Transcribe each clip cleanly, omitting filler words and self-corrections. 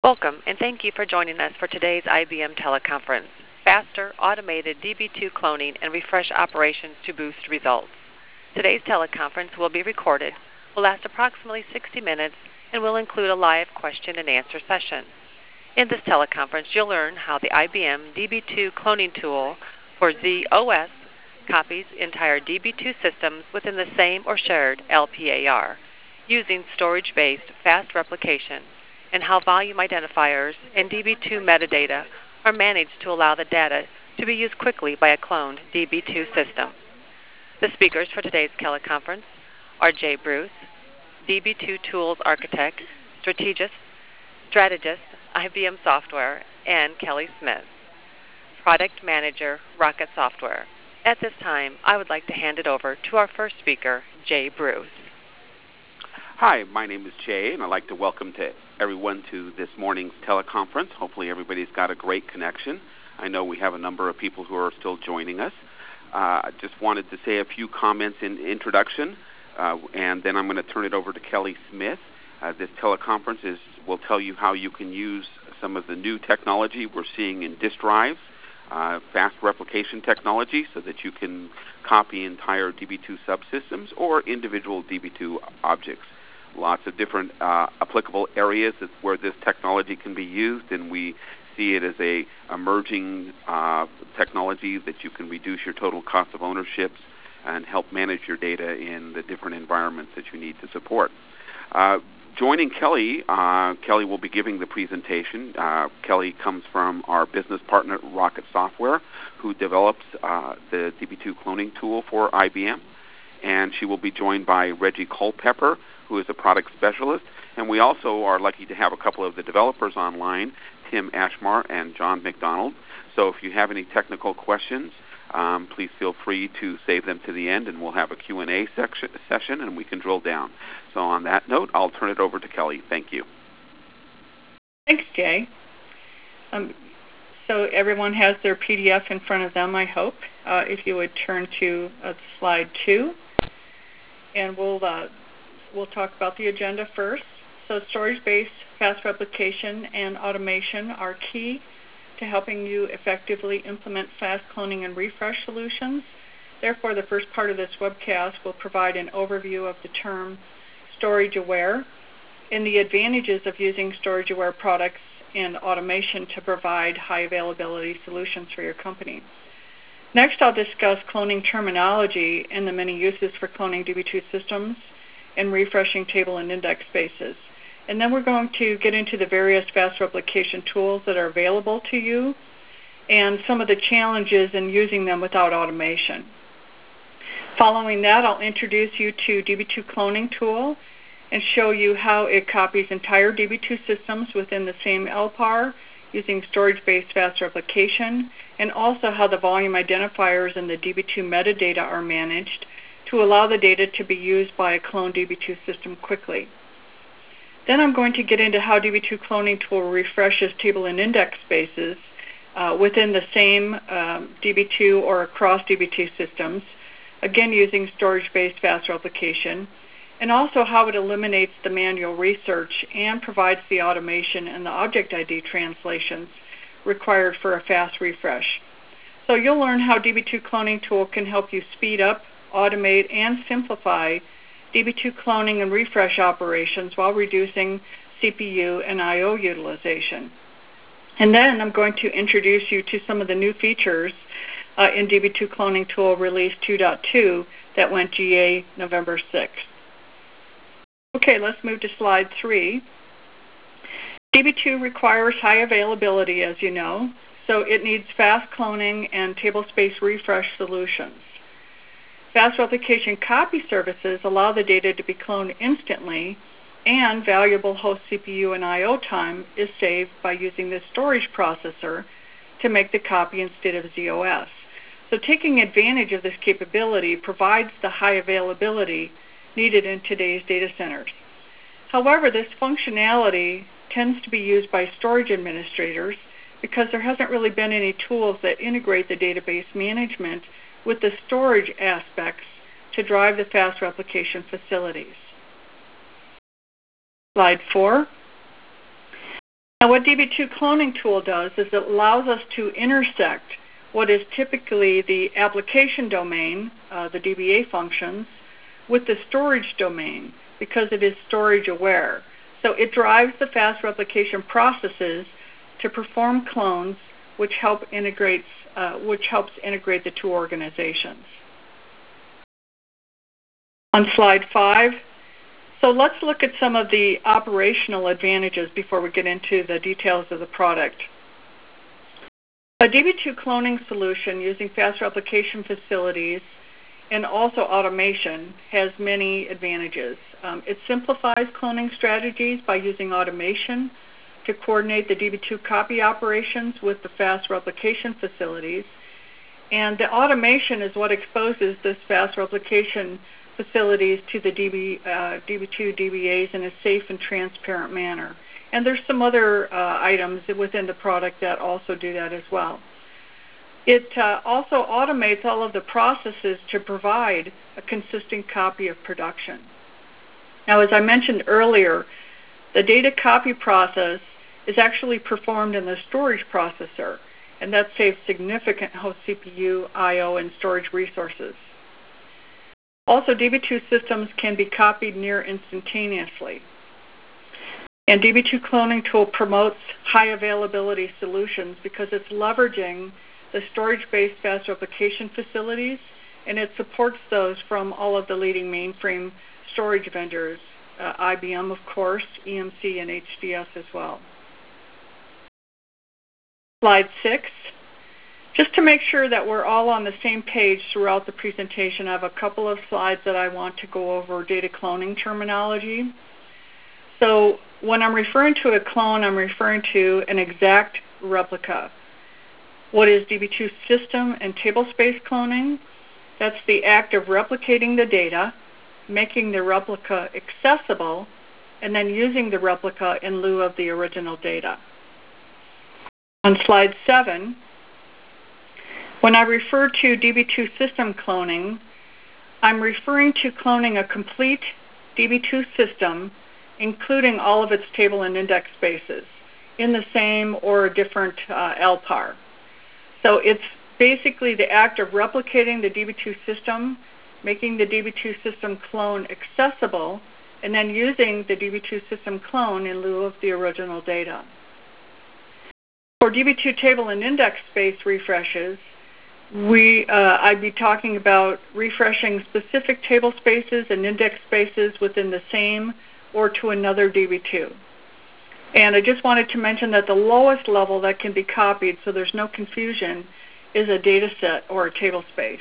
Welcome, and thank you for joining us for today's IBM teleconference, Faster Automated DB2 Cloning and Refresh Operations to Boost Results. Today's teleconference will be recorded, will last approximately 60 minutes, and will include a live question and answer session. In this teleconference, you'll learn how the IBM DB2 cloning tool for z/OS copies entire DB2 systems within the same or shared LPAR, using storage-based fast replication, and how volume identifiers and DB2 metadata are managed to allow the data to be used quickly by a cloned DB2 system. The speakers for today's teleconference are Jay Bruce, DB2 Tools Architect, Strategist, IBM Software, and Kelly Smith, Product Manager, Rocket Software. At this time, I would like to hand it over to our first speaker, Jay Bruce. Hi, my name is Jay, and I'd like to welcome everyone to this morning's teleconference. Hopefully everybody's got a great connection. I know we have a number of people who are still joining us. I just wanted to say a few comments in introduction, and then I'm going to turn it over to Kelly Smith. This teleconference will tell you how you can use some of the new technology we're seeing in disk drives, fast replication technology, so that you can copy entire DB2 subsystems or individual DB2 objects. Lots of different applicable areas where this technology can be used, and we see it as a emerging technology that you can reduce your total cost of ownership and help manage your data in the different environments that you need to support. Joining Kelly, Kelly will be giving the presentation. Kelly comes from our business partner, Rocket Software, who develops the DB2 cloning tool for IBM. And she will be joined by Reggie Culpepper, who is a product specialist. And we also are lucky to have a couple of the developers online, Tim Ashmar and John McDonald. So if you have any technical questions, please feel free to save them to the end, and we'll have a Q&A session, and we can drill down. So on that note, I'll turn it over to Kelly. Thank you. Thanks, Jay. So everyone has their PDF in front of them, I hope. If you would turn to slide 2, and we'll talk about the agenda first. So storage-based fast replication and automation are key to helping you effectively implement fast cloning and refresh solutions. Therefore, the first part of this webcast will provide an overview of the term storage-aware and the advantages of using storage-aware products and automation to provide high-availability solutions for your company. Next, I'll discuss cloning terminology and the many uses for cloning DB2 systems and refreshing table and index spaces. And then we're going to get into the various fast replication tools that are available to you and some of the challenges in using them without automation. Following that, I'll introduce you to DB2 Cloning Tool and show you how it copies entire DB2 systems within the same LPAR using storage-based fast replication, and also how the volume identifiers and the DB2 metadata are managed to allow the data to be used by a cloned DB2 system quickly. Then I'm going to get into how DB2 Cloning Tool refreshes table and index spaces within the same DB2 or across DB2 systems, again using storage-based fast replication, and also how it eliminates the manual research and provides the automation and the object ID translations required for a fast refresh. So you'll learn how DB2 Cloning Tool can help you speed up, automate, and simplify DB2 cloning and refresh operations while reducing CPU and I/O utilization. And then I'm going to introduce you to some of the new features in DB2 Cloning Tool Release 2.2 that went GA November 6th. Okay, let's move to slide 3. DB2 requires high availability, as you know, so it needs fast cloning and table space refresh solutions. Fast replication copy services allow the data to be cloned instantly, and valuable host CPU and I/O time is saved by using the storage processor to make the copy instead of z/OS. So taking advantage of this capability provides the high availability needed in today's data centers. However, this functionality tends to be used by storage administrators because there hasn't really been any tools that integrate the database management with the storage aspects to drive the fast replication facilities. Slide 4. Now, what DB2 cloning tool does is it allows us to intersect what is typically the application domain, the DBA functions, with the storage domain because it is storage aware. So it drives the fast replication processes to perform clones, which helps integrate the two organizations. On slide 5, so let's look at some of the operational advantages before we get into the details of the product. A DB2 cloning solution using fast replication facilities and also automation has many advantages. It simplifies cloning strategies by using automation to coordinate the DB2 copy operations with the fast replication facilities. And the automation is what exposes this fast replication facilities to the DB2 DBAs in a safe and transparent manner. And there's some other items within the product that also do that as well. It also automates all of the processes to provide a consistent copy of production. Now, as I mentioned earlier, the data copy process is actually performed in the storage processor, and that saves significant host CPU, I/O, and storage resources. Also, DB2 systems can be copied near instantaneously. And DB2 cloning tool promotes high availability solutions because it's leveraging the storage-based fast replication facilities, and it supports those from all of the leading mainframe storage vendors, IBM, of course, EMC, and HDS as well. Slide 6. Just to make sure that we're all on the same page throughout the presentation, I have a couple of slides that I want to go over data cloning terminology. So when I'm referring to a clone, I'm referring to an exact replica. What is DB2 system and tablespace cloning? That's the act of replicating the data, making the replica accessible, and then using the replica in lieu of the original data. On slide 7, when I refer to DB2 system cloning, I'm referring to cloning a complete DB2 system, including all of its table and index spaces, in the same or a different LPAR. So it's basically the act of replicating the DB2 system, making the DB2 system clone accessible, and then using the DB2 system clone in lieu of the original data. For DB2 table and index space refreshes, I'd be talking about refreshing specific table spaces and index spaces within the same or to another DB2. And I just wanted to mention that the lowest level that can be copied, so there's no confusion, is a data set or a table space.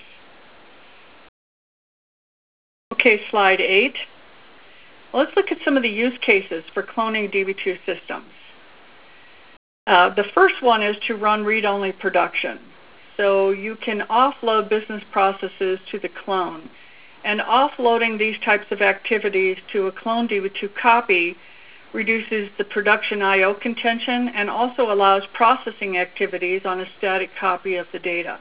Okay, slide 8. Let's look at some of the use cases for cloning DB2 systems. The first one is to run read-only production. So you can offload business processes to the clone. And offloading these types of activities to a clone DB2 copy reduces the production I/O contention and also allows processing activities on a static copy of the data.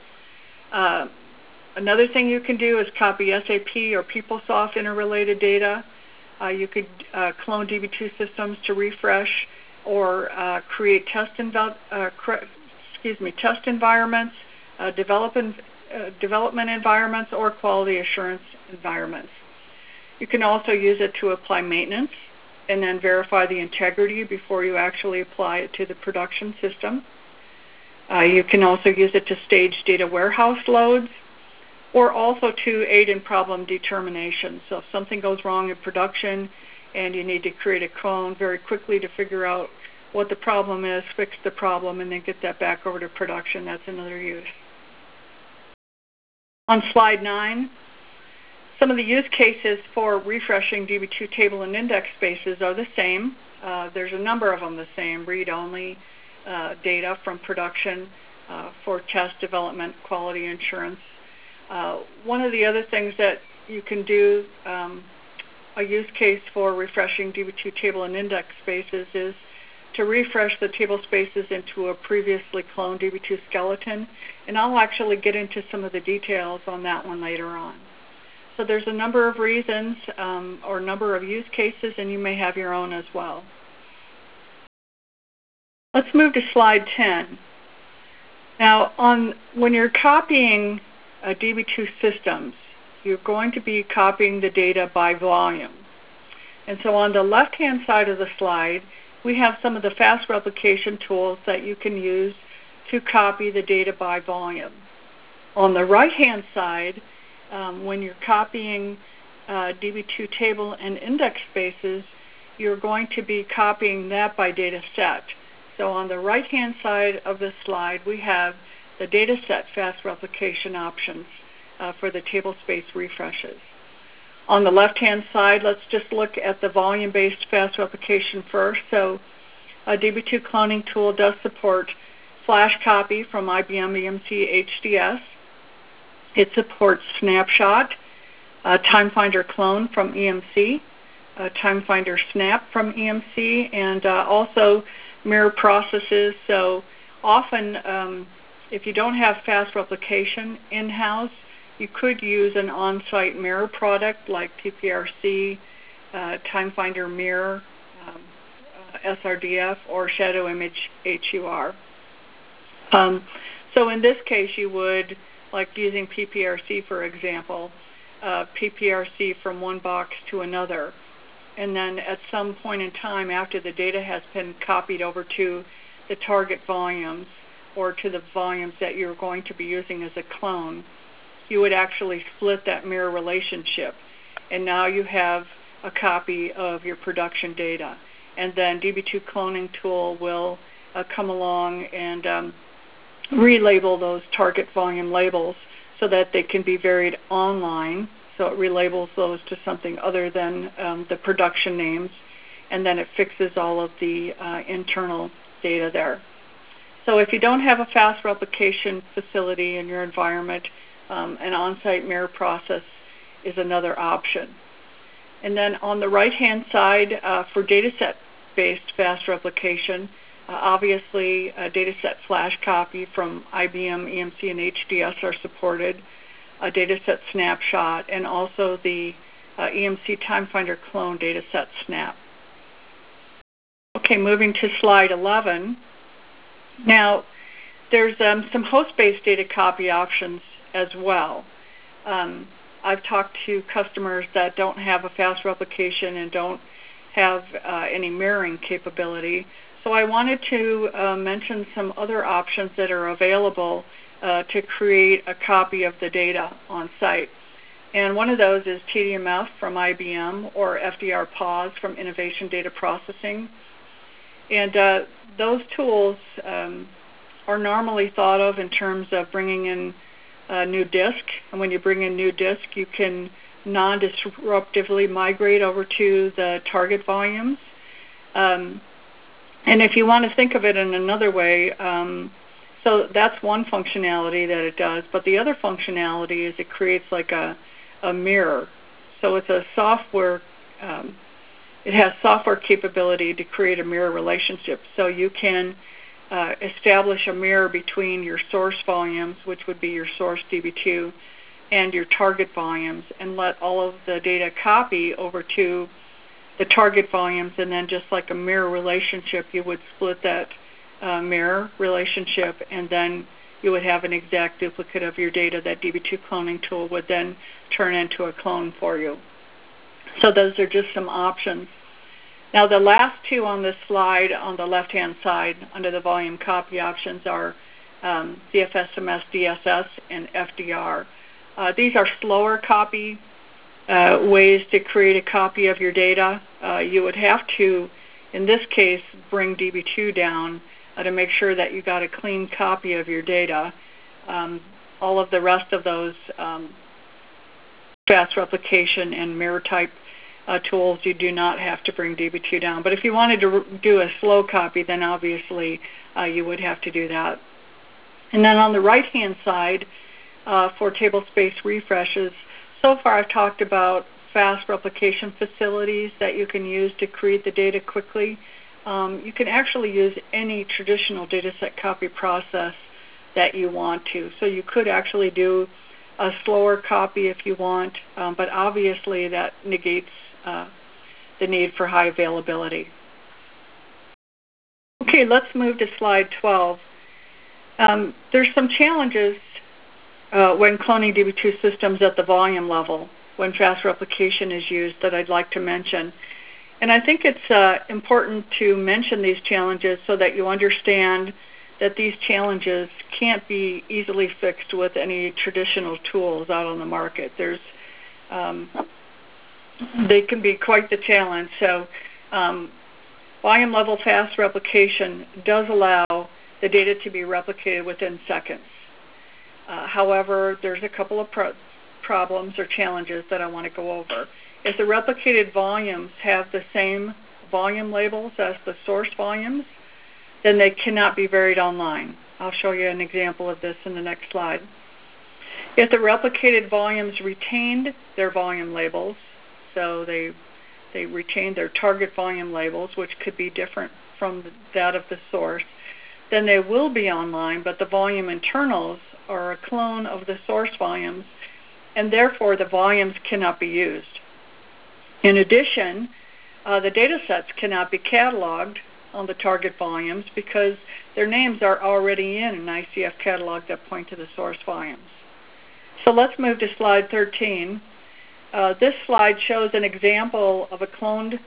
Another thing you can do is copy SAP or PeopleSoft interrelated data. You could clone DB2 systems to refresh or create test environments, development environments, or quality assurance environments. You can also use it to apply maintenance and then verify the integrity before you actually apply it to the production system. You can also use it to stage data warehouse loads or also to aid in problem determination. So if something goes wrong in production and you need to create a clone very quickly to figure out what the problem is, fix the problem, and then get that back over to production, that's another use. On slide 9, some of the use cases for refreshing DB2 table and index spaces are the same. There's a number of them the same: read-only data from production for test, development, quality assurance. One of the other things that you can do, a use case for refreshing DB2 table and index spaces, is to refresh the table spaces into a previously cloned DB2 skeleton, and I'll actually get into some of the details on that one later on. So there's a number of reasons or number of use cases, and you may have your own as well. Let's move to slide 10. Now, when you're copying DB2 systems, you're going to be copying the data by volume. And so on the left-hand side of the slide, we have some of the fast replication tools that you can use to copy the data by volume. On the right-hand side, when you're copying DB2 table and index spaces, you're going to be copying that by data set. So on the right-hand side of the slide, we have the data set fast replication options for the table space refreshes. On the left-hand side, let's just look at the volume-based fast replication first. So a DB2 cloning tool does support flash copy from IBM EMC HDS. It supports snapshot, TimeFinder clone from EMC, TimeFinder snap from EMC, and also mirror processes. So often, if you don't have fast replication in-house, you could use an on-site mirror product like PPRC, TimeFinder Mirror, SRDF, or Shadow Image HUR. So in this case, you would, like using PPRC, for example, PPRC from one box to another. And then at some point in time after the data has been copied over to the target volumes or to the volumes that you're going to be using as a clone, you would actually split that mirror relationship. And now you have a copy of your production data. And then DB2 cloning tool will come along and relabel those target volume labels so that they can be varied online. So it relabels those to something other than the production names, and then it fixes all of the internal data there. So if you don't have a fast replication facility in your environment, an on-site mirror process is another option. And then on the right-hand side, for dataset-based fast replication, obviously dataset flash copy from IBM, EMC, and HDS are supported, a dataset snapshot, and also the EMC TimeFinder clone dataset snap. Okay, moving to slide 11. Now, there's some host-based data copy options as well. I've talked to customers that don't have a fast replication and don't have any mirroring capability. So I wanted to mention some other options that are available to create a copy of the data on site. And one of those is TDMF from IBM or FDR PAWS from Innovation Data Processing. And those tools are normally thought of in terms of bringing in a new disk. And when you bring in new disk, you can non-disruptively migrate over to the target volumes. And if you want to think of it in another way, so that's one functionality that it does. But the other functionality is it creates like a mirror. So it's a software, it has software capability to create a mirror relationship. So you can establish a mirror between your source volumes, which would be your source DB2, and your target volumes, and let all of the data copy over to the target volumes, and then just like a mirror relationship, you would split that mirror relationship, and then you would have an exact duplicate of your data. That DB2 cloning tool would then turn into a clone for you. So those are just some options. Now the last two on this slide on the left-hand side under the volume copy options are DFSMS, DSS, and FDR. These are slower copy ways to create a copy of your data. You would have to, in this case, bring DB2 down to make sure that you got a clean copy of your data. All of the rest of those fast replication and mirror type tools, you do not have to bring DB2 down. But if you wanted to do a slow copy, then obviously you would have to do that. And then on the right-hand side, for table space refreshes, so far I've talked about fast replication facilities that you can use to create the data quickly. You can actually use any traditional dataset copy process that you want to. So you could actually do a slower copy if you want, but obviously that negates the need for high availability. Okay, Okay, let's move to slide 12. There's some challenges when cloning DB2 systems at the volume level when fast replication is used that I'd like to mention. And I think it's important to mention these challenges so that you understand that these challenges can't be easily fixed with any traditional tools out on the market. They can be quite the challenge. So volume level fast replication does allow the data to be replicated within seconds. However, there's a couple of problems or challenges that I want to go over. If the replicated volumes have the same volume labels as the source volumes, then they cannot be varied online. I'll show you an example of this in the next slide. If the replicated volumes retained their volume labels, so they retained their target volume labels, which could be different from that of the source, then they will be online, but the volume internals are a clone of the source volumes, and therefore the volumes cannot be used. In addition, the data sets cannot be cataloged on the target volumes because their names are already in an ICF catalog that point to the source volumes. So let's move to slide 13. This slide shows an example of a cloned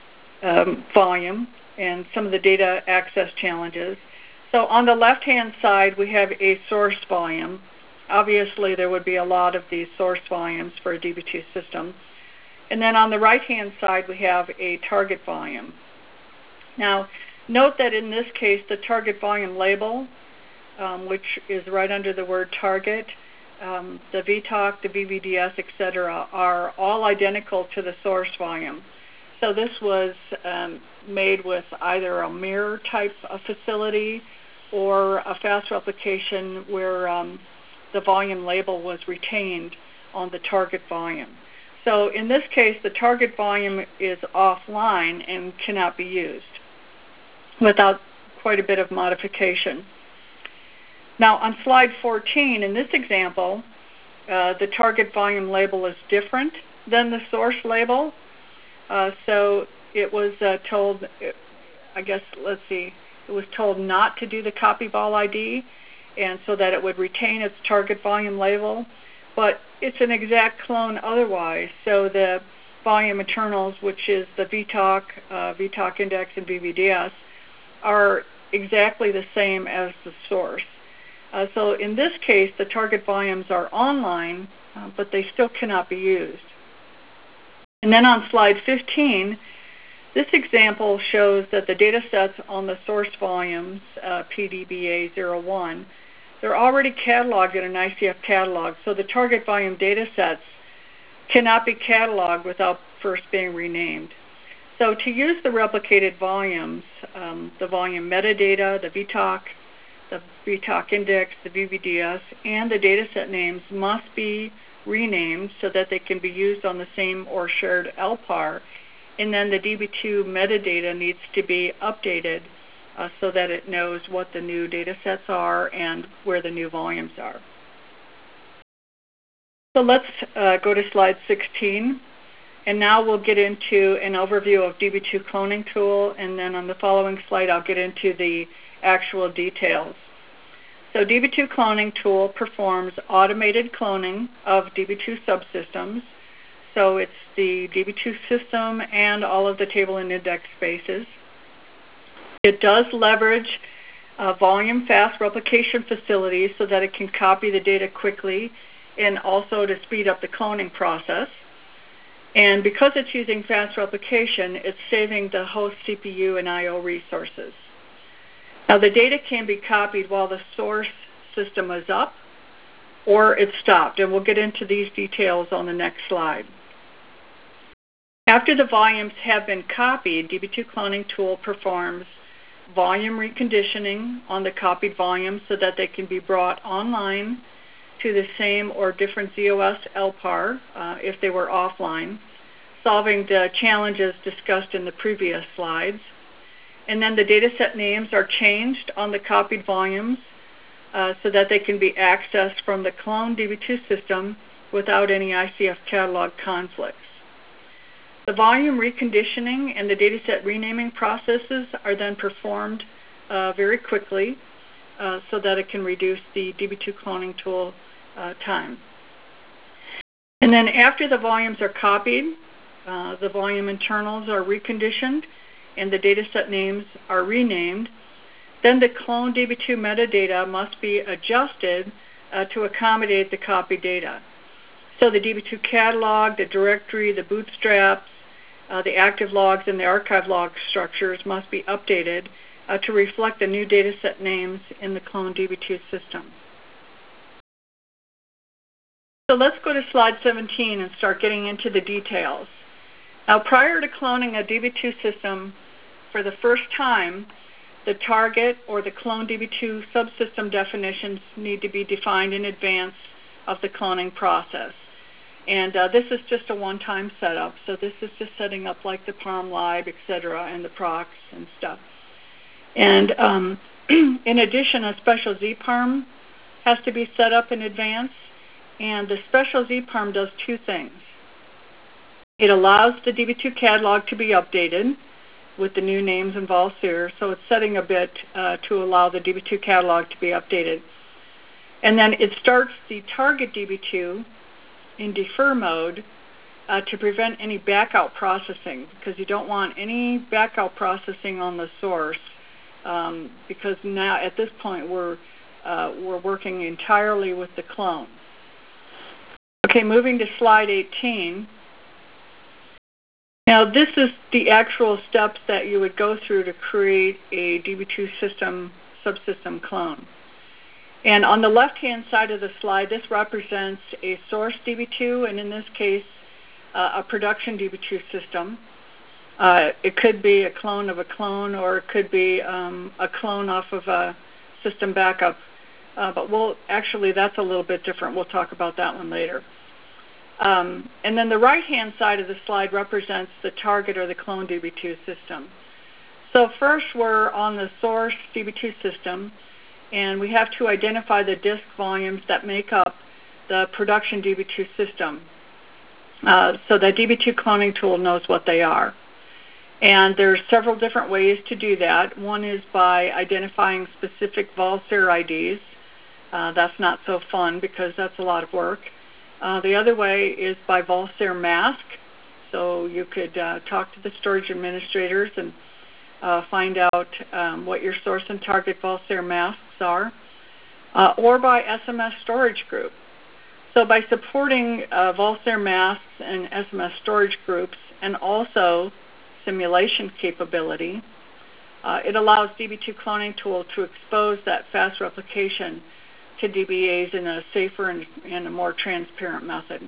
volume and some of the data access challenges. So on the left-hand side, we have a source volume. Obviously, there would be a lot of these source volumes for a DB2 system. And then on the right-hand side, we have a target volume. Now, note that in this case, the target volume label, which is right under the word target, the VTOC, the VVDS, etc., are all identical to the source volume. So this was made with either a mirror type of facility or a fast replication where the volume label was retained on the target volume. So in this case, the target volume is offline and cannot be used without quite a bit of modification. Now on slide 14, in this example, the target volume label is different than the source label. So it was told, it was told not to do the copy vol ID, and so that it would retain its target volume label. But it's an exact clone otherwise. So the volume internals, which is the VTOC, VTOC index, and VVDS, are exactly the same as the source. So in this case, the target volumes are online, but they still cannot be used. And then on slide 15, this example shows that the data sets on the source volumes, PDBA01, they're already cataloged in an ICF catalog, so the target volume data sets cannot be cataloged without first being renamed. So to use the replicated volumes, the volume metadata, the VTOC index, the VVDS, and the dataset names must be renamed so that they can be used on the same or shared LPAR, and then the DB2 metadata needs to be updated so that it knows what the new data sets are and where the new volumes are. So let's go to slide 16, and now we'll get into an overview of DB2 cloning tool, and then on the following slide I'll get into the actual details. So DB2 cloning tool performs automated cloning of DB2 subsystems. So it's the DB2 system and all of the table and index spaces. It does leverage volume fast replication facilities so that it can copy the data quickly and also to speed up the cloning process. And because it's using fast replication, it's saving the host CPU and I/O resources. Now the data can be copied while the source system is up or it's stopped, and we'll get into these details on the next slide. After the volumes have been copied, DB2 cloning tool performs volume reconditioning on the copied volumes so that they can be brought online to the same or different ZOS LPAR if they were offline, solving the challenges discussed in the previous slides. And then the dataset names are changed on the copied volumes so that they can be accessed from the cloned DB2 system without any ICF catalog conflicts. The volume reconditioning and the dataset renaming processes are then performed very quickly so that it can reduce the DB2 cloning tool time. And then after the volumes are copied, the volume internals are reconditioned and the dataset names are renamed, then the clone DB2 metadata must be adjusted to accommodate the copied data. So the DB2 catalog, the directory, the bootstraps, the active logs, and the archive log structures must be updated to reflect the new dataset names in the clone DB2 system. So let's go to slide 17 and start getting into the details. Now, prior to cloning a DB2 system for the first time, the target or the clone DB2 subsystem definitions need to be defined in advance of the cloning process. And this is just a one-time setup, so this is just setting up like the PARM lib, etc., and the procs and stuff. And in addition, a special ZPARM has to be set up in advance, and the special ZPARM does two things. It allows the DB2 catalog to be updated with the new names in VolSEER, so it's setting a bit to allow the DB2 catalog to be updated. And then it starts the target DB2 in defer mode to prevent any backout processing, because you don't want any backout processing on the source, because now at this point we're working entirely with the clone. Okay, moving to slide 18. Now this is the actual steps that you would go through to create a DB2 subsystem clone. And on the left-hand side of the slide, this represents a source DB2, and in this case, a production DB2 system. It could be a clone of a clone, or it could be a clone off of a system backup. But actually, that's a little bit different. We'll talk about that one later. And then the right-hand side of the slide represents the target or the clone DB2 system. So first, we're on the source DB2 system, and we have to identify the disk volumes that make up the production DB2 system so that DB2 cloning tool knows what they are. And there's several different ways to do that. One is by identifying specific VolSEER IDs. That's not so fun because that's a lot of work. The other way is by VolSEER mask. So you could talk to the storage administrators and find out what your source and target VolSEER masks are, or by SMS storage group. So by supporting VolSEER masks and SMS storage groups and also simulation capability, it allows DB2 cloning tool to expose that fast replication to DBAs in a safer and a more transparent method.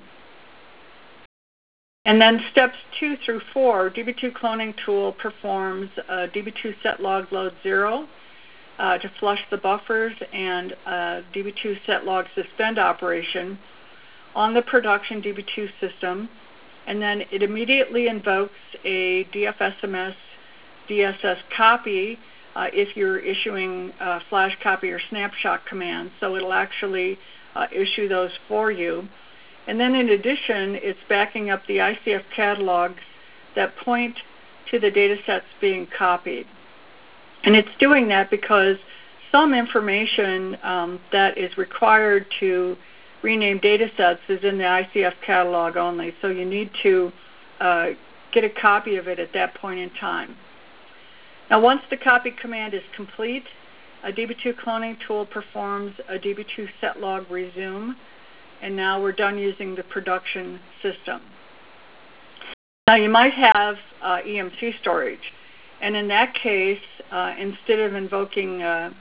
And then steps 2 through 4, DB2 cloning tool performs a DB2 set log load 0 to flush the buffers, and DB2 set log suspend operation on the production DB2 system, and then it immediately invokes a DFSMS DSS copy if you're issuing flash copy or snapshot commands, so it'll actually issue those for you. And then in addition, it's backing up the ICF catalogs that point to the data sets being copied. And it's doing that because some information that is required to rename data sets is in the ICF catalog only, so you need to get a copy of it at that point in time. Now, once the copy command is complete, a DB2 cloning tool performs a DB2 set log resume, and now we're done using the production system. Now, you might have EMC storage, and in that case, instead of invoking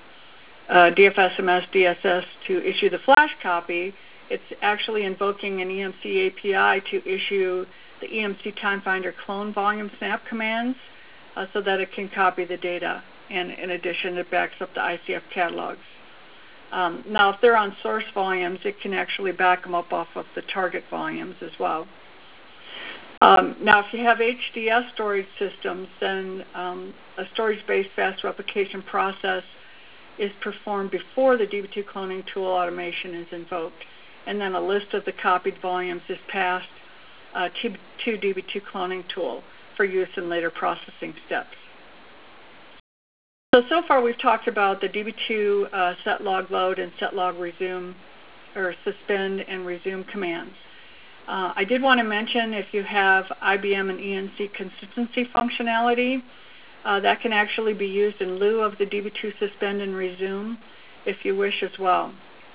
DFSMS DSS to issue the flash copy, it's actually invoking an EMC API to issue the EMC TimeFinder clone volume snap commands so that it can copy the data. And in addition, it backs up the ICF catalogs. Now, if they're on source volumes, it can actually back them up off of the target volumes as well. Now, if you have HDS storage systems, then a storage-based fast replication process is performed before the DB2 cloning tool automation is invoked, and then a list of the copied volumes is passed to DB2 cloning tool for use in later processing steps. So far we've talked about the DB2 set log load and set log resume, or suspend and resume commands. I did want to mention if you have IBM and ENC consistency functionality, that can actually be used in lieu of the DB2 suspend and resume if you wish as well.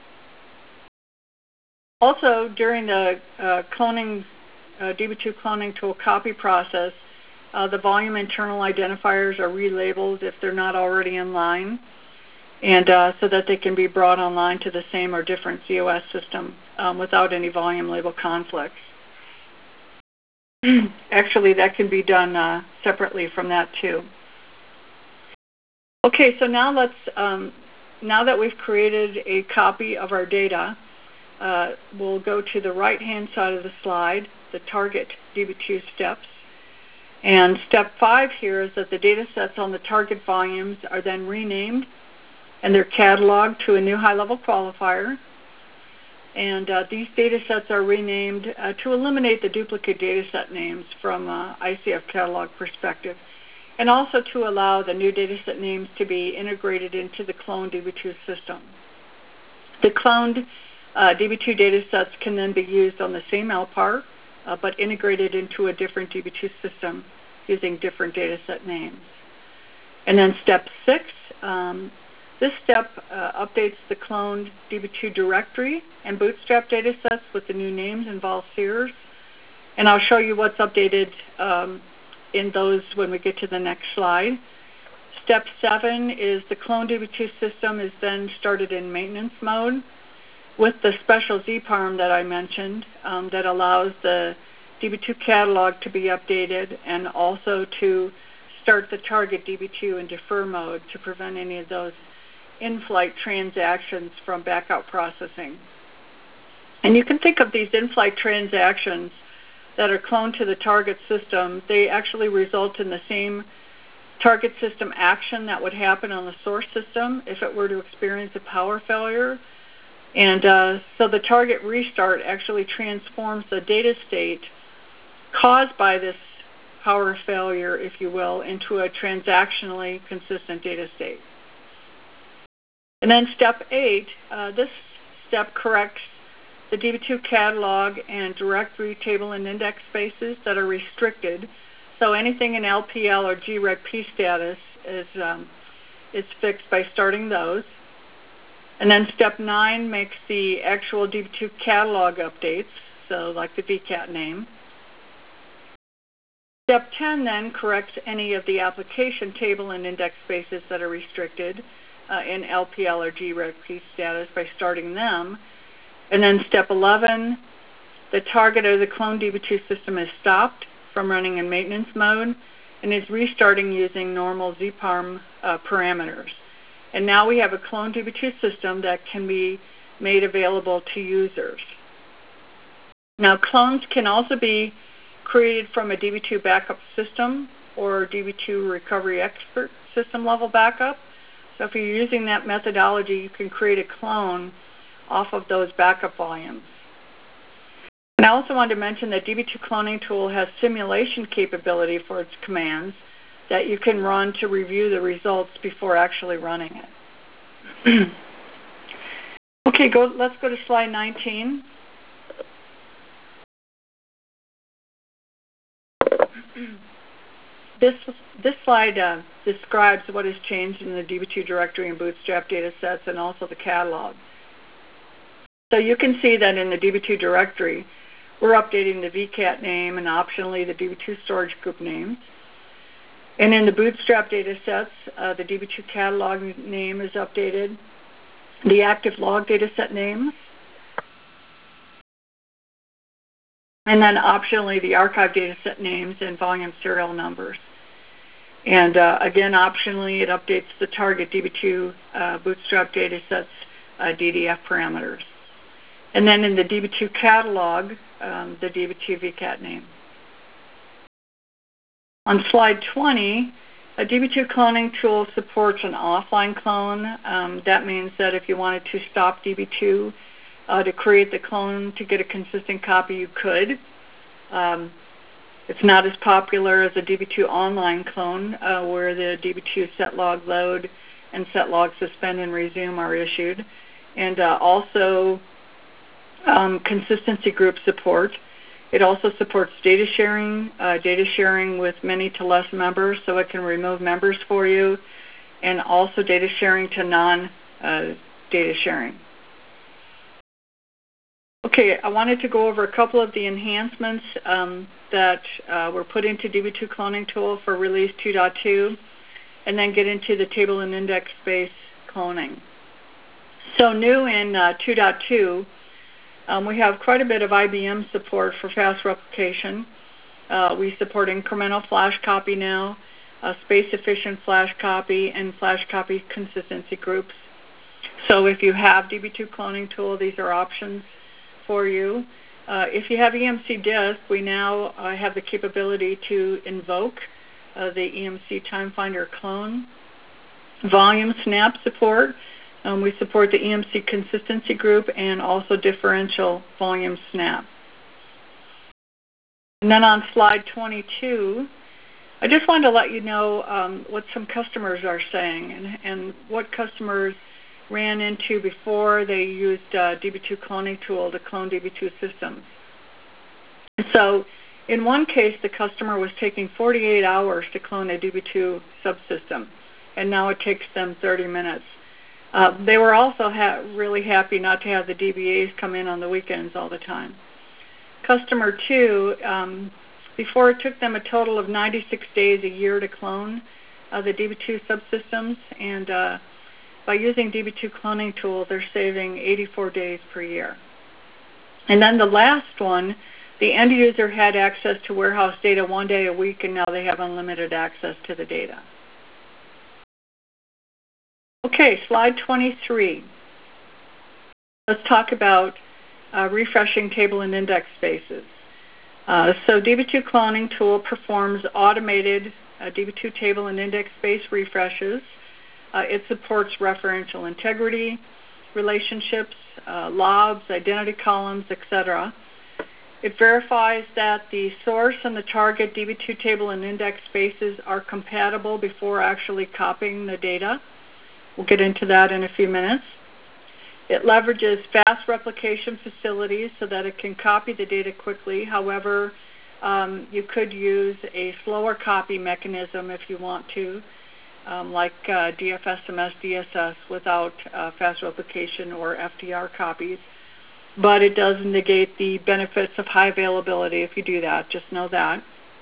Also, during the DB2 cloning tool copy process, the volume internal identifiers are relabeled if they're not already in line, and so that they can be brought online to the same or different COS system without any volume label conflicts. Actually, that can be done separately from that too. Okay, so now now that we've created a copy of our data, we'll go to the right-hand side of the slide, the target DB2 steps. And step 5 here is that the data sets on the target volumes are then renamed and they're cataloged to a new high-level qualifier. And these data sets are renamed to eliminate the duplicate data set names from ICF catalog perspective, and also to allow the new data set names to be integrated into the cloned DB2 system. The cloned DB2 data sets can then be used on the same LPAR, but integrated into a different DB2 system using different data set names. And then step 6, this step updates the cloned DB2 directory and bootstrap data sets with the new names and vol seers. And I'll show you what's updated in those when we get to the next slide. Step 7 is the cloned DB2 system is then started in maintenance mode with the special ZPARM that I mentioned that allows the DB2 catalog to be updated and also to start the target DB2 in defer mode to prevent any of those in-flight transactions from backup processing. And you can think of these in-flight transactions that are cloned to the target system. They actually result in the same target system action that would happen on the source system if it were to experience a power failure. And so the target restart actually transforms the data state caused by this power failure, if you will, into a transactionally consistent data state. And then step 8, this step corrects the DB2 catalog and directory table and index spaces that are restricted. So anything in LPL or GREG-P status is fixed by starting those. And then step 9 makes the actual DB2 catalog updates, so like the VCAT name. Step 10 then corrects any of the application table and index spaces that are restricted in LPL or GREG-P status by starting them. And then step 11, the target of the clone DB2 system is stopped from running in maintenance mode and is restarting using normal ZPARM parameters. And now we have a clone DB2 system that can be made available to users. Now clones can also be created from a DB2 backup system or DB2 recovery expert system level backup. So if you're using that methodology, you can create a clone off of those backup volumes. And I also wanted to mention that DB2 Cloning Tool has simulation capability for its commands that you can run to review the results before actually running it. Okay, let's go to slide 19. This slide describes what has changed in the DB2 directory and bootstrap data sets and also the catalog. So you can see that in the DB2 directory, we're updating the VCAT name and optionally the DB2 storage group name. And in the bootstrap data sets, the DB2 catalog name is updated, the active log data set names, and then optionally the archive data set names and volume serial numbers. And again, optionally, it updates the target DB2 bootstrap data sets DDF parameters. And then in the DB2 catalog, the DB2 VCAT name. On slide 20, a DB2 cloning tool supports an offline clone. That means that if you wanted to stop DB2 to create the clone to get a consistent copy, you could. It's not as popular as a DB2 online clone, where the DB2 set log load and set log suspend and resume are issued, and also consistency group support. It also supports data sharing with many to less members, so it can remove members for you, and also data sharing to non-data sharing. Okay, I wanted to go over a couple of the enhancements that were put into DB2 Cloning Tool for Release 2.2, and then get into the table and index space cloning. So new in 2.2, we have quite a bit of IBM support for fast replication. We support incremental flash copy now, space-efficient flash copy, and flash copy consistency groups. So if you have DB2 Cloning Tool, these are options for you. If you have EMC disk, we now have the capability to invoke the EMC TimeFinder clone. Volume snap support. We support the EMC consistency group and also differential volume snap. And then on slide 22, I just wanted to let you know what some customers are saying and what customers ran into before they used DB2 Cloning Tool to clone DB2 systems. So in one case, the customer was taking 48 hours to clone a DB2 subsystem, and now it takes them 30 minutes. They were also really happy not to have the DBAs come in on the weekends all the time. Customer 2, before it took them a total of 96 days a year to clone the DB2 subsystems, and by using DB2 Cloning Tool, they're saving 84 days per year. And then the last one, the end user had access to warehouse data 1 day a week, and now they have unlimited access to the data. Okay, slide 23. Let's talk about refreshing table and index spaces. So DB2 Cloning Tool performs automated DB2 table and index space refreshes. It supports referential integrity, relationships, lobs, identity columns, etc. It verifies that the source and the target DB2 table and index spaces are compatible before actually copying the data. We'll get into that in a few minutes. It leverages fast replication facilities so that it can copy the data quickly. However, you could use a slower copy mechanism if you want to, like DFSMS, DSS without fast replication or FDR copies. But it does negate the benefits of high availability if you do that. Just know that.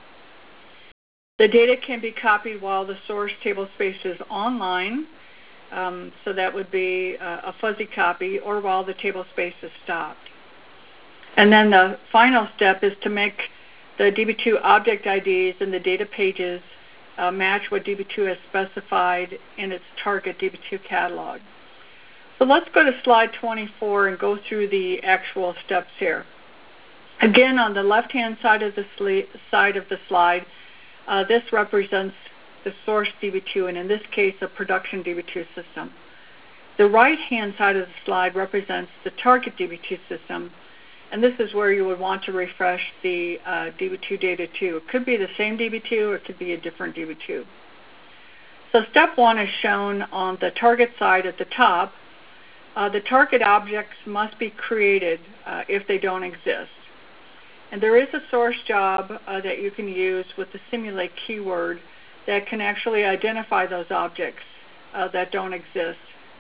The data can be copied while the source table space is online. So that would be a fuzzy copy, or while the table space is stopped. And then the final step is to make the DB2 object IDs and the data pages match what DB2 has specified in its target DB2 catalog. So let's go to slide 24 and go through the actual steps here. Again, on the left-hand side of the slide, this represents the source DB2, and in this case, a production DB2 system. The right-hand side of the slide represents the target DB2 system, and this is where you would want to refresh the DB2 data to. It could be the same DB2, or it could be a different DB2. So step 1 is shown on the target side at the top. The target objects must be created if they don't exist. And there is a source job that you can use with the simulate keyword that can actually identify those objects that don't exist.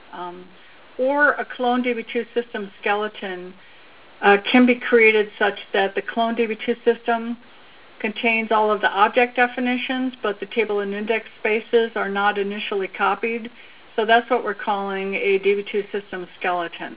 Or a clone DB2 system skeleton can be created such that the clone DB2 system contains all of the object definitions, but the table and index spaces are not initially copied. So that's what we're calling a DB2 system skeleton.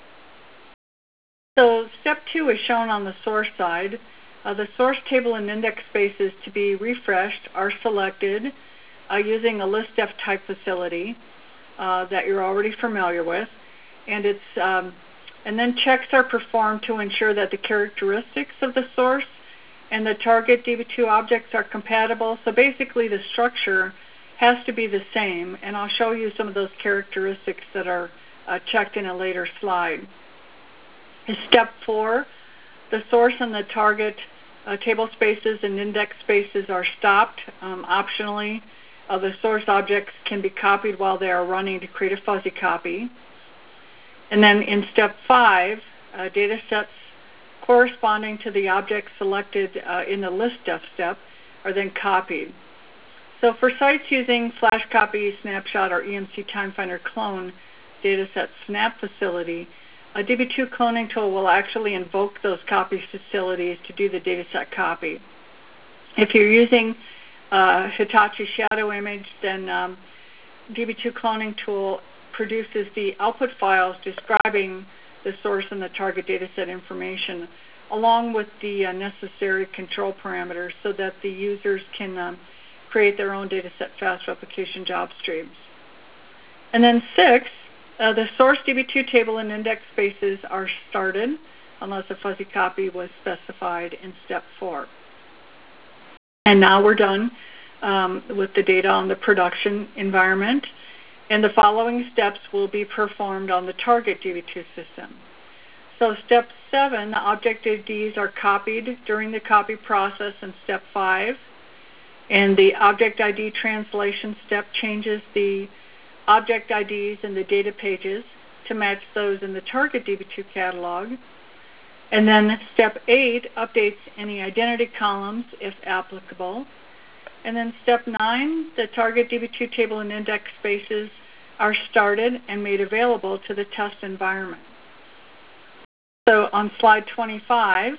So step 2 is shown on the source side. The source table and index spaces to be refreshed are selected using a listdef type facility that you're already familiar with, and then checks are performed to ensure that the characteristics of the source and the target DB2 objects are compatible. So basically, the structure has to be the same, and I'll show you some of those characteristics that are checked in a later slide. Step 4, the source and the target table spaces and index spaces are stopped. Optionally, the source objects can be copied while they are running to create a fuzzy copy. And then in step 5, data sets corresponding to the object selected in the list step are then copied. So for sites using Flash Copy, Snapshot, or EMC TimeFinder Clone Dataset Snap Facility, a DB2 cloning tool will actually invoke those copy facilities to do the dataset copy. If you're using Hitachi Shadow Image, then DB2 cloning tool produces the output files describing the source and the target dataset information, along with the necessary control parameters so that the users can create their own dataset fast replication job streams. And then 6, the source DB2 table and index spaces are started unless a fuzzy copy was specified in step 4. And now we're done with the data on the production environment, and the following steps will be performed on the target DB2 system. So step 7, the object IDs are copied during the copy process in step 5, and the object ID translation step changes the object IDs in the data pages to match those in the target DB2 catalog. And then step 8 updates any identity columns if applicable. And then step 9, the target DB2 table and index spaces are started and made available to the test environment. So on slide 25,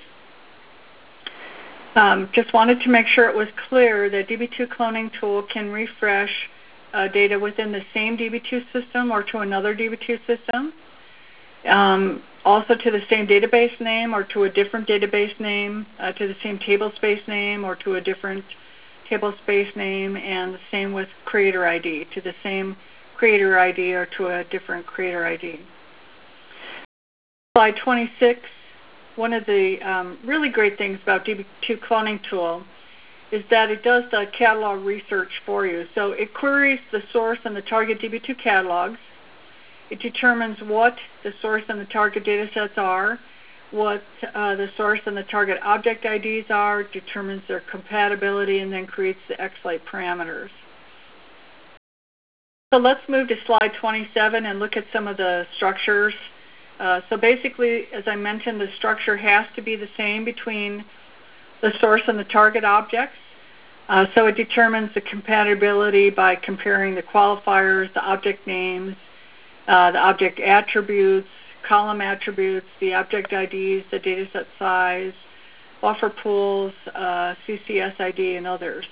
just wanted to make sure it was clear that DB2 cloning tool can refresh data within the same DB2 system or to another DB2 system, also to the same database name or to a different database name, to the same table space name or to a different table space name, and the same with creator ID, to the same creator ID or to a different creator ID. Slide 26, one of the really great things about DB2 cloning tool is that it does the catalog research for you. So it queries the source and the target DB2 catalogs. It determines what the source and the target data sets are, what the source and the target object IDs are, determines their compatibility, and then creates the XLite parameters. So let's move to slide 27 and look at some of the structures. So basically, as I mentioned, the structure has to be the same between the source and the target objects. So it determines the compatibility by comparing the qualifiers, the object names, the object attributes, column attributes, the object IDs, the dataset size, buffer pools, CCS ID, and others.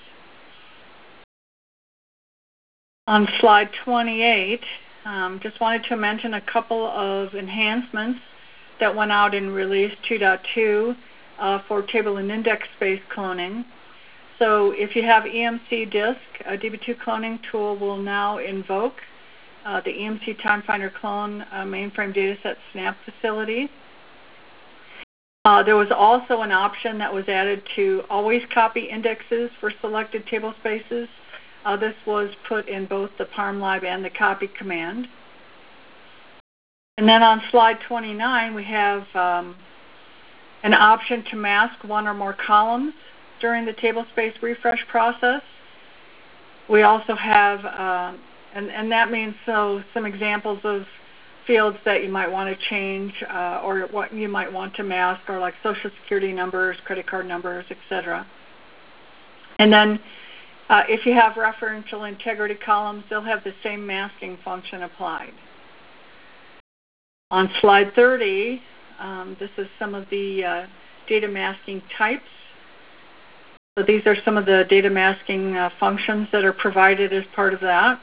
On slide 28, just wanted to mention a couple of enhancements that went out in release 2.2 for table and index space cloning. So if you have EMC disk, a DB2 cloning tool will now invoke the EMC TimeFinder Clone mainframe dataset snap facility. There was also an option that was added to always copy indexes for selected table spaces. This was put in both the ParmLib and the copy command. And then on slide 29, we have an option to mask one or more columns during the table space refresh process. We also have, and that means some examples of fields that you might want to change or what you might want to mask are like social security numbers, credit card numbers, etc. And then if you have referential integrity columns, they'll have the same masking function applied. On slide 30, this is some of the data masking types. So these are some of the data masking functions that are provided as part of that.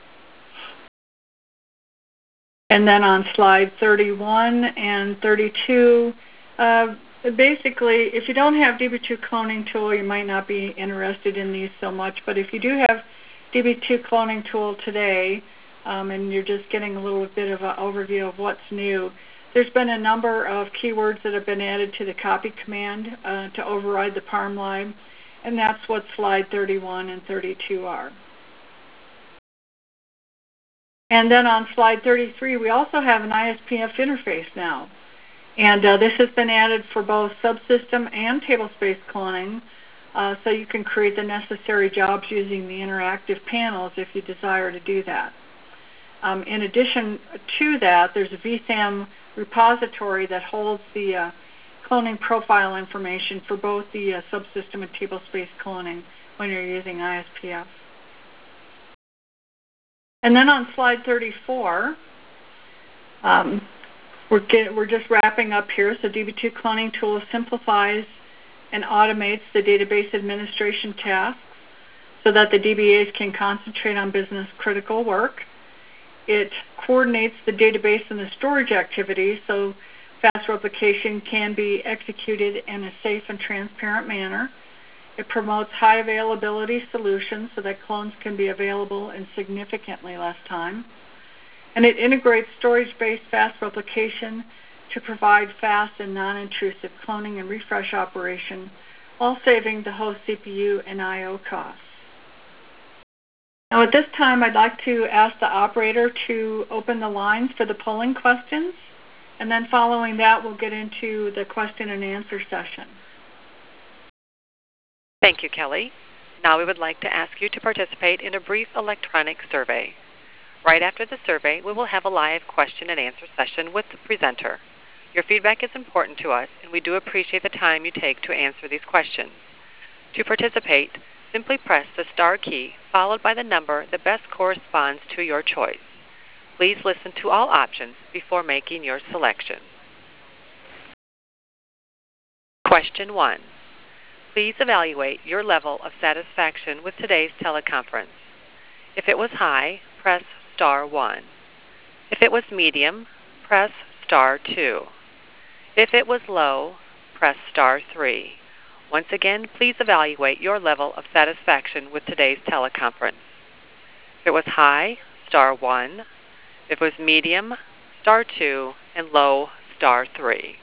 And then on slide 31 and 32, basically, if you don't have DB2 cloning tool, you might not be interested in these so much. But if you do have DB2 cloning tool today, and you're just getting a little bit of an overview of what's new, there's been a number of keywords that have been added to the copy command to override the ParmLib, and that's what slide 31 and 32 are. And then on slide 33, we also have an ISPF interface now. And this has been added for both subsystem and tablespace cloning, so you can create the necessary jobs using the interactive panels if you desire to do that. In addition to that, there's a VSAM repository that holds the cloning profile information for both the subsystem and tablespace cloning when you're using ISPF. And then on slide 34, we're just wrapping up here. So DB2 Cloning Tool simplifies and automates the database administration tasks so that the DBAs can concentrate on business critical work. It coordinates the database and the storage activities so fast replication can be executed in a safe and transparent manner. It promotes high availability solutions so that clones can be available in significantly less time. And it integrates storage-based fast replication to provide fast and non-intrusive cloning and refresh operation while saving the host CPU and I/O costs. Now at this time, I'd like to ask the operator to open the lines for the polling questions, and then following that, we'll get into the question and answer session. Thank you, Kelly. Now we would like to ask you to participate in a brief electronic survey. Right after the survey, we will have a live question and answer session with the presenter. Your feedback is important to us, and we do appreciate the time you take to answer these questions. To participate, simply press the star key followed by the number that best corresponds to your choice. Please listen to all options before making your selection. Question 1. Please evaluate your level of satisfaction with today's teleconference. If it was high, press star 1. If it was medium, press star 2. If it was low, press star 3. Once again, please evaluate your level of satisfaction with today's teleconference. If it was high, star 1. If it was medium, star 2, and low, star 3.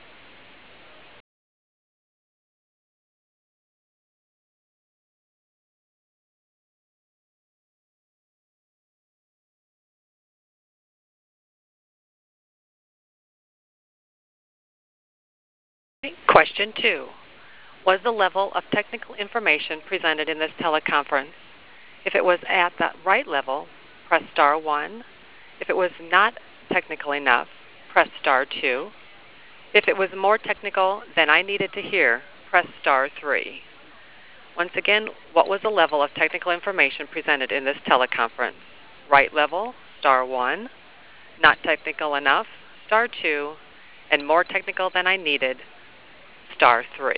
Question 2. Was the level of technical information presented in this teleconference? If it was at the right level, press star 1. If it was not technical enough, press star 2. If it was more technical than I needed to hear, press star 3. Once again, what was the level of technical information presented in this teleconference? Right level, star 1. Not technical enough, star 2. And more technical than I needed, star 3.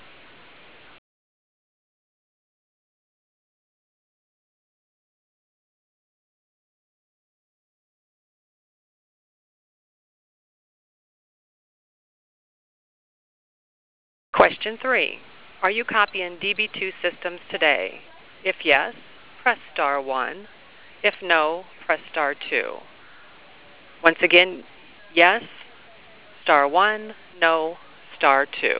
Question 3. Are you copying DB2 systems today? If yes, press star 1. If no, press star 2. Once again, yes, star 1, no, star 2.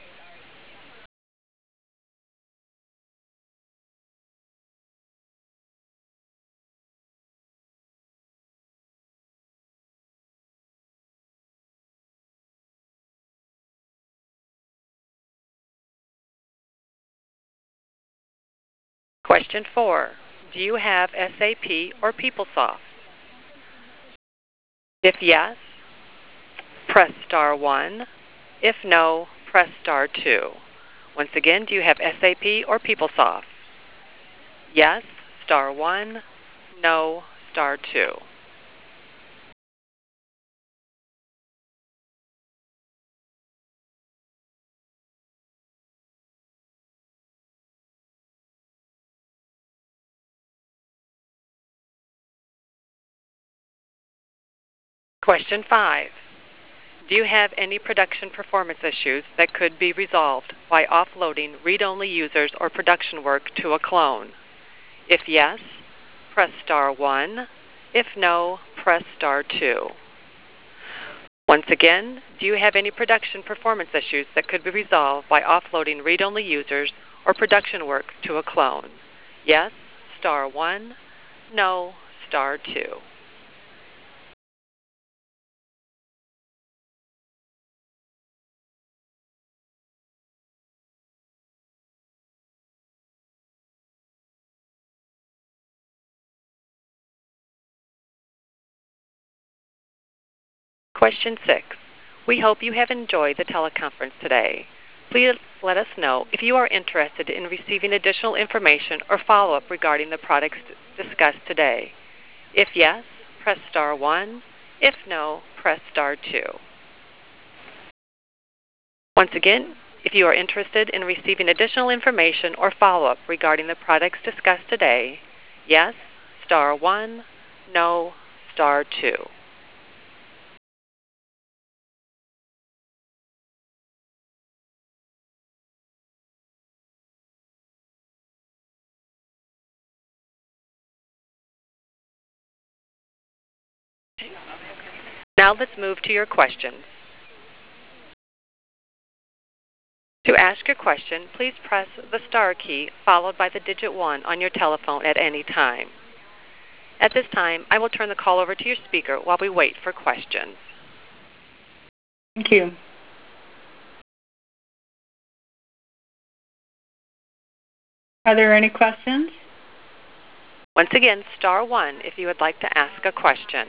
Question 4. Do you have SAP or PeopleSoft? If yes, press star 1. If no, press star 2. Once again, do you have SAP or PeopleSoft? Yes, star 1. No, star 2. Question 5. Do you have any production performance issues that could be resolved by offloading read-only users or production work to a clone? If yes, press star 1. If no, press star 2. Once again, do you have any production performance issues that could be resolved by offloading read-only users or production work to a clone? Yes, star 1. No, star 2. Question 6. We hope you have enjoyed the teleconference today. Please let us know if you are interested in receiving additional information or follow-up regarding the products discussed today. If yes, press star 1. If no, press star 2. Once again, if you are interested in receiving additional information or follow-up regarding the products discussed today, yes, star 1, no, star 2. Now let's move to your questions. To ask your question, please press the star key followed by the digit 1 on your telephone at any time. At this time, I will turn the call over to your speaker while we wait for questions. Thank you. Are there any questions? Once again, star 1 if you would like to ask a question.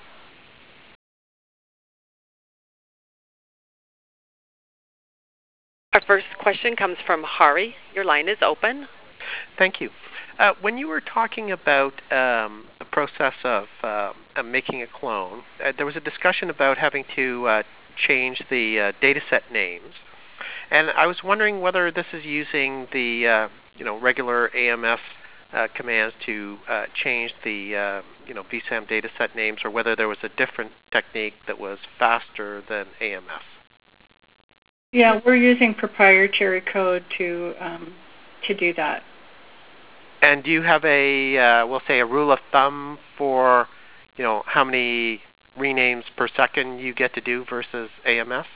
Our first question comes from Hari. Your line is open. Thank you. When you were talking about the process of making a clone, there was a discussion about having to change the data set names. And I was wondering whether this is using the regular AMS commands to change the VSAM data set names, or whether there was a different technique that was faster than AMS. Yeah, we're using proprietary code to do that. And do you have we'll say, a rule of thumb for, how many renames per second you get to do versus AMS?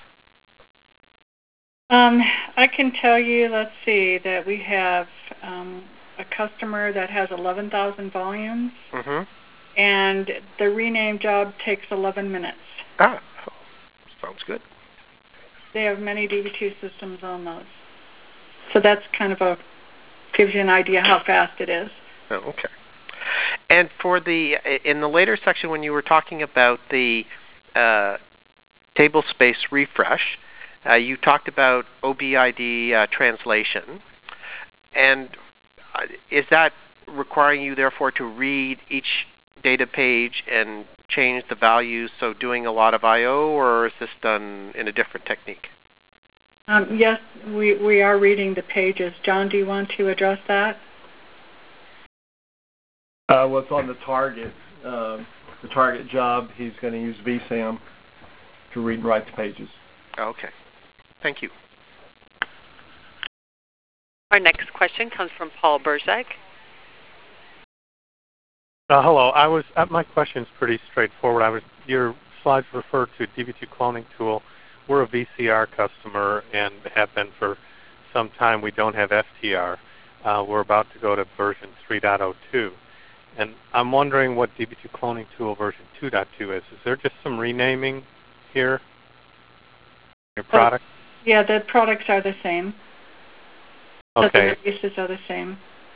I can tell you, let's see, that we have a customer that has 11,000 volumes, and the rename job takes 11 minutes. Sounds good. They have many DB2 systems on those. So that's kind of gives you an idea how fast it is. Oh, okay. And in the later section when you were talking about the table space refresh, you talked about OBID translation. And is that requiring you, therefore, to read each data page and change the values, so doing a lot of I/O, or is this done in a different technique? Yes, we are reading the pages. John, do you want to address that? Well, it's on the target job. He's going to use VSAM to read and write the pages. Okay. Thank you. Our next question comes from Paul Berzak. Hello. My question is pretty straightforward. Your slides refer to DB2 cloning tool. We're a VCR customer and have been for some time. We don't have FTR. We're about to go to version 3.02. And I'm wondering what DB2 cloning tool version 2.2 is. Is there just some renaming here? Your product? Yeah, the products are the same. Okay. The releases are the same.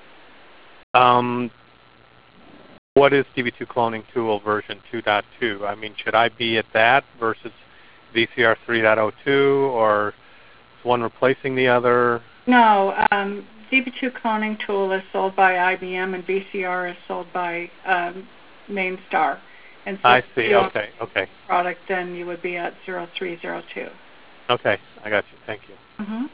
What is DB2 cloning tool version 2.2? I mean, should I be at that versus VCR 3.02, or is one replacing the other? No, DB2 cloning tool is sold by IBM, and VCR is sold by Mainstar. And so I see. Okay. Product, then you would be at 0302. Okay, I got you. Thank you. Mm-hmm.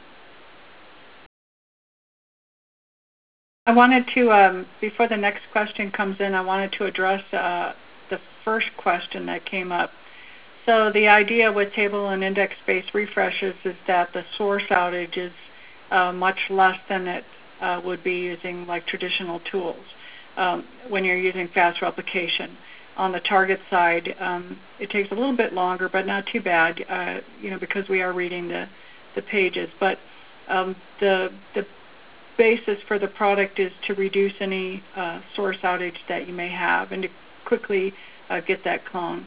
I wanted to, before the next question comes in, I wanted to address the first question that came up. So the idea with table and index space refreshes is that the source outage is much less than it would be using like traditional tools when you're using fast replication. On the target side, it takes a little bit longer, but not too bad, because we are reading the pages. But the basis for the product is to reduce any source outage that you may have and to quickly get that clone.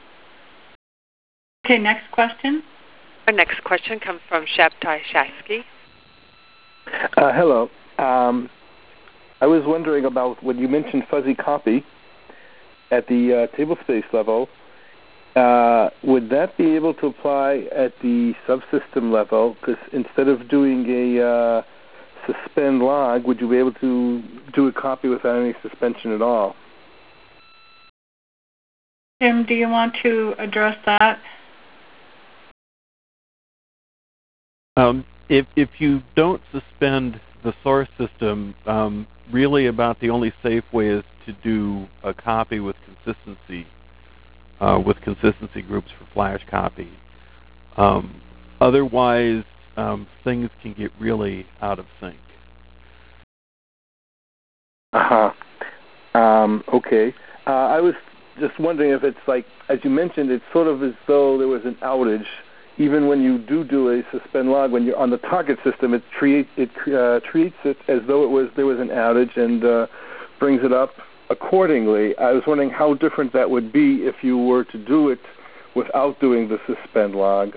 Okay, next question. Our next question comes from Shabtai Shasky. Hello. I was wondering about when you mentioned fuzzy copy at the tablespace level. would that be able to apply at the subsystem level? Because instead of doing a suspend log, would you be able to do a copy without any suspension at all? Tim, do you want to address that? If you don't suspend the source system, really about the only safe way is to do a copy with consistency groups for flash copy. Otherwise, things can get really out of sync. Okay. I was just wondering if it's like, as you mentioned, it's sort of as though there was an outage. Even when you do a suspend log, when you're on the target system, it treats it as though there was an outage and brings it up accordingly. I was wondering how different that would be if you were to do it without doing the suspend log.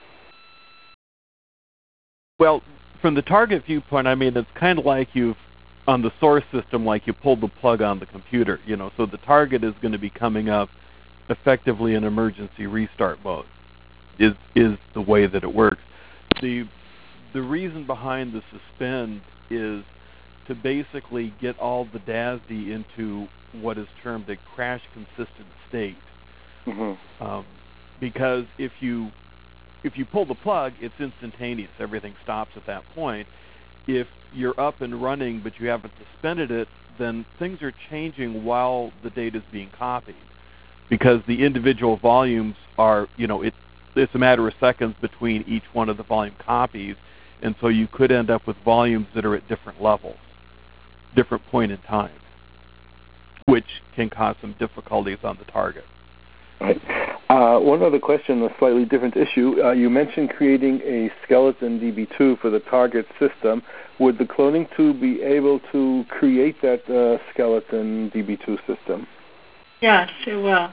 Well, from the target viewpoint, I mean, it's kind of like on the source system, like you pulled the plug on the computer, so the target is going to be coming up effectively in emergency restart mode, is the way that it works. The reason behind the suspend is to basically get all the DASD into what is termed a crash consistent state. Mm-hmm. Because if you pull the plug, it's instantaneous. Everything stops at that point. If you're up and running but you haven't suspended it, then things are changing while the data is being copied, because the individual volumes are, it's a matter of seconds between each one of the volume copies, and so you could end up with volumes that are at different levels, different point in time, which can cause some difficulties on the target. Right. One other question, a slightly different issue. You mentioned creating a skeleton DB2 for the target system. Would the cloning tool be able to create that skeleton DB2 system? Yes, it will.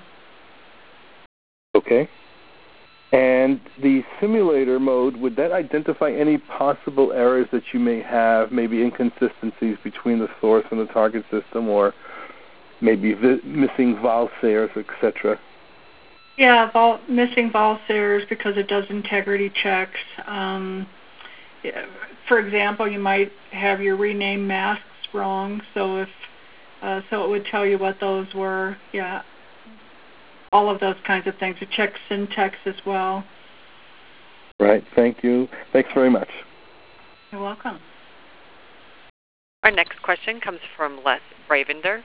Okay. And the simulator mode, would that identify any possible errors that you may have, maybe inconsistencies between the source and the target system, or maybe missing valsayers, etc.? Yeah, missing valsayers because it does integrity checks. For example, you might have your rename masks wrong, so it would tell you what those were. Yeah, all of those kinds of things. It checks syntax as well. Right. Thank you. Thanks very much. You're welcome. Our next question comes from Les Bravender.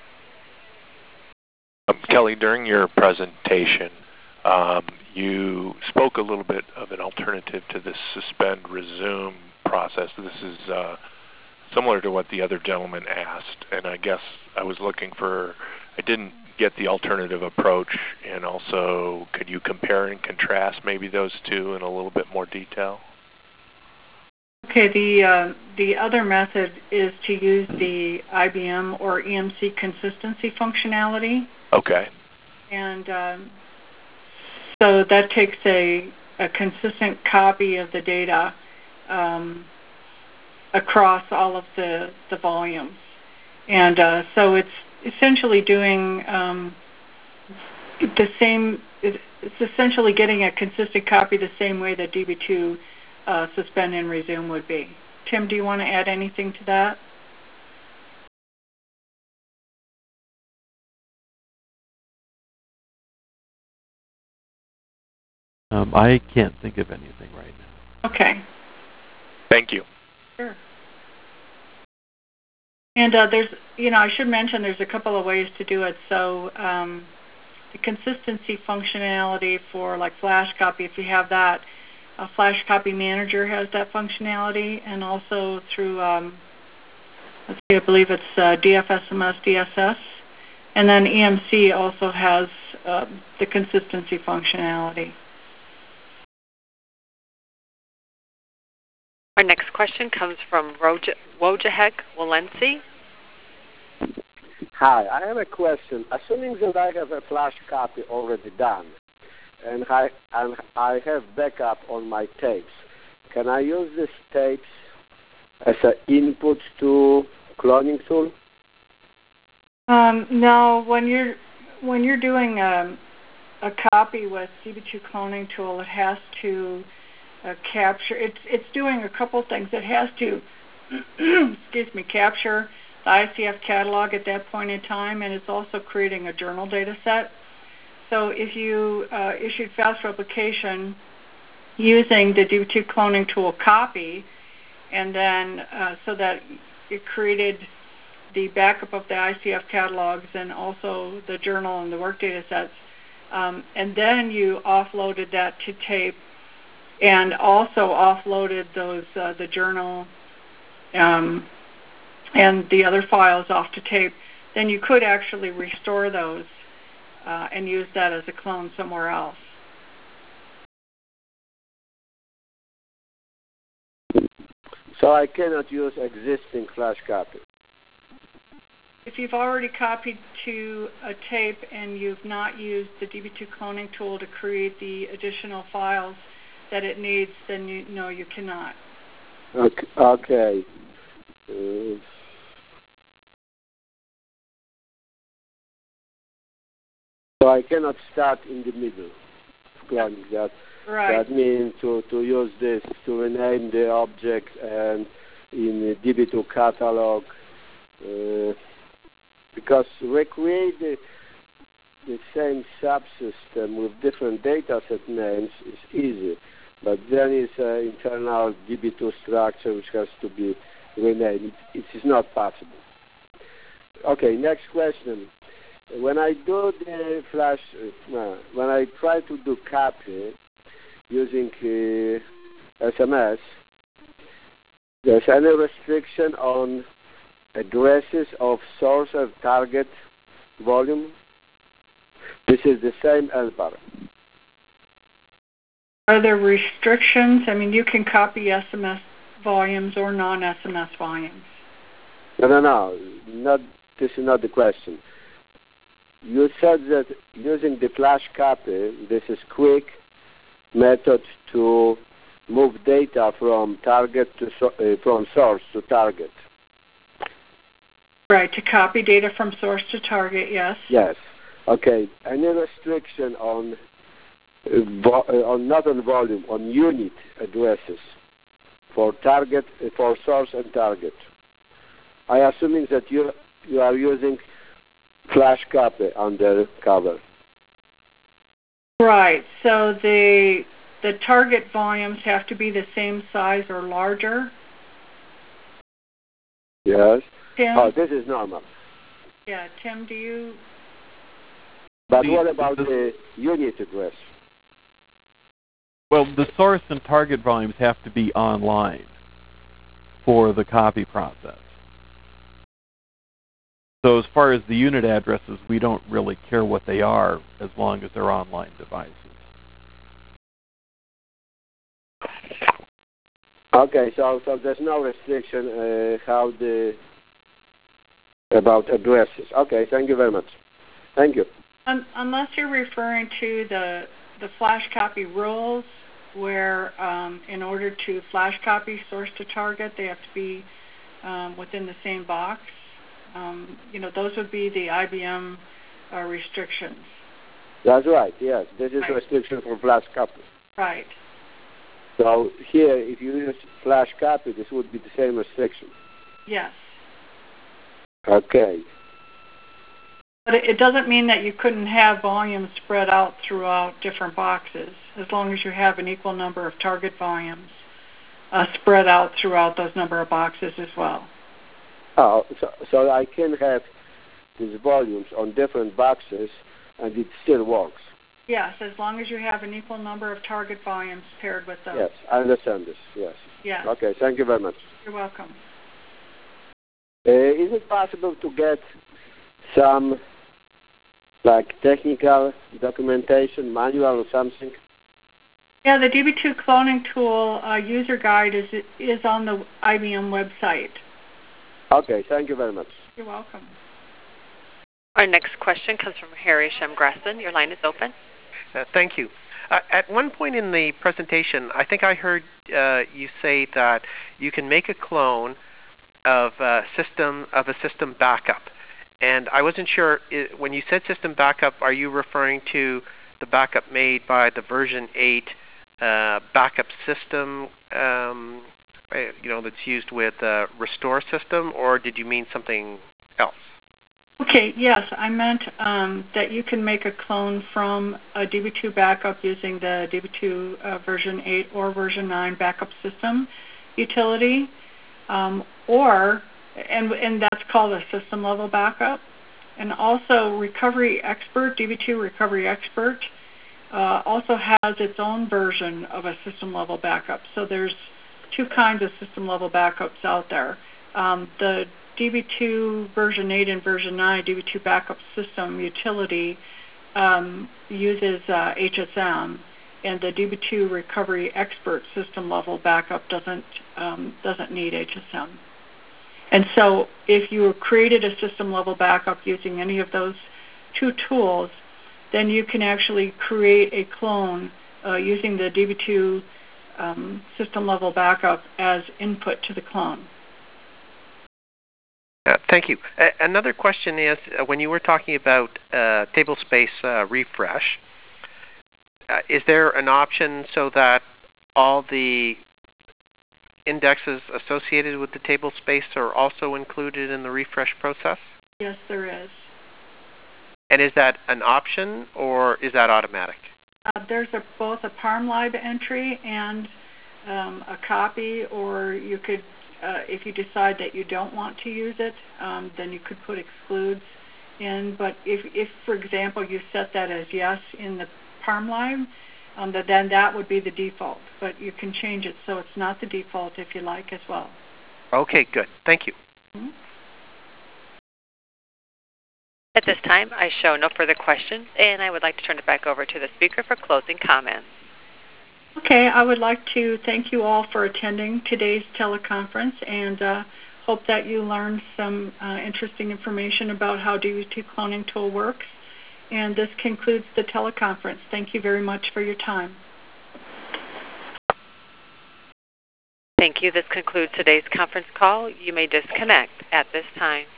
Kelly, during your presentation, you spoke a little bit of an alternative to this suspend resume process. This is similar to what the other gentleman asked, and I guess I didn't get the alternative approach, and also could you compare and contrast maybe those two in a little bit more detail? Okay, the other method is to use the IBM or EMC consistency functionality. Okay. And so that takes a consistent copy of the data across all of the volumes. And so it's essentially doing the same. It's essentially getting a consistent copy the same way that DB2 suspend and resume would be. Tim, do you want to add anything to that? I can't think of anything right now. Okay. Thank you. Sure. And there's, I should mention there's a couple of ways to do it. So the consistency functionality for like Flash Copy, if you have that, Flash Copy Manager has that functionality, and also through, I believe it's DFSMS DSS, and then EMC also has the consistency functionality. Our next question comes from Wojciech Walency. Hi, I have a question. Assuming that I have a Flash Copy already done, and I have backup on my tapes, can I use these tapes as an input to cloning tool? No, when you're doing a copy with DB2 cloning tool, it has to capture. It's doing a couple things. It has to, capture the ICF catalog at that point in time, and it's also creating a journal data set. So if you issued fast replication using the DB2 cloning tool copy, and then so that it created the backup of the ICF catalogs and also the journal and the work data sets, and then you offloaded that to tape and also offloaded those the journal and the other files off to tape, then you could actually restore those and use that as a clone somewhere else. So I cannot use existing flash copy. If you've already copied to a tape and you've not used the DB2 cloning tool to create the additional files that it needs, then you cannot. Okay. So I cannot start in the middle of cloning that. Right. That means to use this to rename the object and in the DB2 catalog, because recreate the same subsystem with different dataset names is easy, but then it's an internal DB2 structure which has to be renamed. It is not possible. Okay, next question. When I do the flash, when I try to do copy using SMS, there's any restriction on addresses of source and target volume? This is the same LBAR. Are there restrictions? I mean, you can copy SMS volumes or non-SMS volumes. No. This is not the question. You said that using the flash copy, this is quick method to move data from target to from source to target. Right, to copy data from source to target, yes. Yes. Okay. Any restriction on not on volume, on unit addresses for target, for source and target? I assuming that you are using flash copy under cover. Right. So the target volumes have to be the same size or larger. Yes. Tim? Oh, this is normal. Yeah, Tim, do you? But what about the unit address? Well, the source and target volumes have to be online for the copy process. So as far as the unit addresses, we don't really care what they are as long as they're online devices. Okay, so there's no restriction about addresses. Okay, thank you very much. Thank you. Unless you're referring to the flash copy rules, where in order to flash copy source to target, they have to be within the same box. Those would be the IBM restrictions. That's right, yes. This is right. Restriction for flash copy. Right. So here, if you use flash copy, this would be the same restriction. Yes. Okay. But it doesn't mean that you couldn't have volumes spread out throughout different boxes, as long as you have an equal number of target volumes spread out throughout those number of boxes as well. Oh, so I can have these volumes on different boxes, and it still works. Yes, as long as you have an equal number of target volumes paired with those. Yes, I understand this, yes. Yes. Okay, thank you very much. You're welcome. Is it possible to get some, technical documentation, manual or something? Yeah, the DB2 cloning tool user guide is on the IBM website. Okay, thank you very much. You're welcome. Our next question comes from Harry Shemgrassen. Your line is open. Thank you. At one point in the presentation, I think I heard you say that you can make a clone of a system backup, and I wasn't sure when you said system backup. Are you referring to the backup made by the version 8 backup system, that's used with Restore system, or did you mean something else? Okay, yes, I meant that you can make a clone from a DB2 backup using the DB2 version 8 or version 9 backup system utility, and that's called a system level backup. And also Recovery Expert, DB2 Recovery Expert, also has its own version of a system level backup. So there's two kinds of system level backups out there. The DB2 version 8 and version 9 DB2 backup system utility uses HSM, and the DB2 Recovery Expert system level backup doesn't need HSM. And so if you created a system level backup using any of those two tools, then you can actually create a clone using the DB2 system level backup as input to the clone. Thank you. Another question is, when you were talking about table space refresh, is there an option so that all the indexes associated with the table space are also included in the refresh process? Yes, there is. And is that an option or is that automatic? There's both a ParmLib entry and a copy, or you could, if you decide that you don't want to use it, then you could put excludes in. But if for example, you set that as yes in the ParmLib, then that would be the default. But you can change it so it's not the default if you like as well. Okay, good. Thank you. Mm-hmm. At this time, I show no further questions, and I would like to turn it back over to the speaker for closing comments. Okay, I would like to thank you all for attending today's teleconference, and hope that you learned some interesting information about how DB2 cloning tool works. And this concludes the teleconference. Thank you very much for your time. Thank you. This concludes today's conference call. You may disconnect at this time.